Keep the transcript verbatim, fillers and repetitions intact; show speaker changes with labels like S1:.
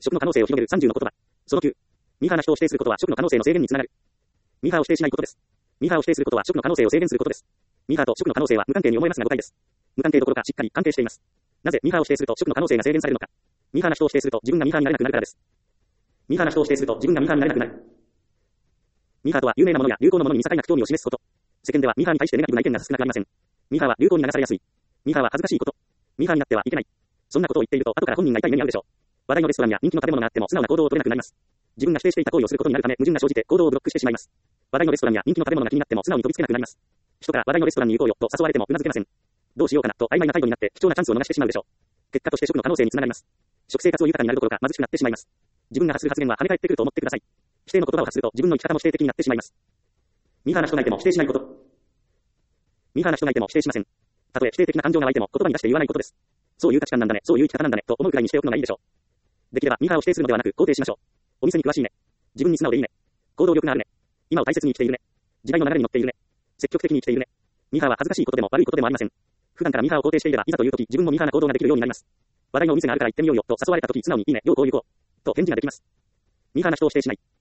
S1: 食の可能性を広げるさんじゅうの言葉。そのきゅう。ミーハーな人を否定することは食の可能性の制限につながる。ミーハーを否定しないことです。ミーハーを否定することは食の可能性を制限することです。ミーハーと食の可能性は無関係に思えますが誤解です。無関係どころかしっかり関係しています。なぜミーハーを否定すると食の可能性が制限されるのか。ミーハーな人を否定すると自分がミーハーになれなくなるからです。ミーハーな人を否定すると自分がミーハーになれなくなる。ミーハーとは有名なものや流行のものに見境なく興味を示すこと。世間ではミーハーに対してネガティブな意見が少なくありません。ミーハーは流行に流されやすい。ミーハーは恥ずかしいこと。ミーハーになってはいけない。そんなことを言っていると後から本人が痛い目に遭うでしょう。話題のレストランや人気の食べ物があっても素直な行動を取れなくなります。自分が否定していた行為をすることになるため矛盾が生じて行動をブロックしてしまいます。話題のレストランや人気の食べ物が気になっても素直に飛びつけなくなります。人から話題のレストランに行こうよと誘われてもうなずけません。どうしようかなと曖昧な態度になって貴重なチャンスを逃してしまうでしょう。結果として食の可能性につながります。食生活を豊かになるどころか貧しくなってしまいます。自分が発する発言は跳ね返ってくると思ってください。否定の言葉を発すると自分の生き方も否定的になってしまいます。ミーハーな人がいても否定しないこと。ミーハーな人がいても否定しません。たとえ否定的な感情が湧いても言葉に出して言わないことです。そういう価値観なんだね、そういう生き方なんだねと思うくらいにしておくのがいいでしょう。できればミーハーを否定するのではなく肯定しましょう。お店に詳しいね。自分に素直でいいね。行動力があるね。今を大切に生きているね。時代の流れに乗っているね。積極的に生きているね。ミーハーは恥ずかしいことでも悪いことでもありません。普段からミーハーを肯定していればいざという時自分もミーハーな行動ができるようになります。話題のお店があるから行ってみようよと誘われた時素直にいいね、ようこういうこうと返事ができます。ミーハーな人を否定しない。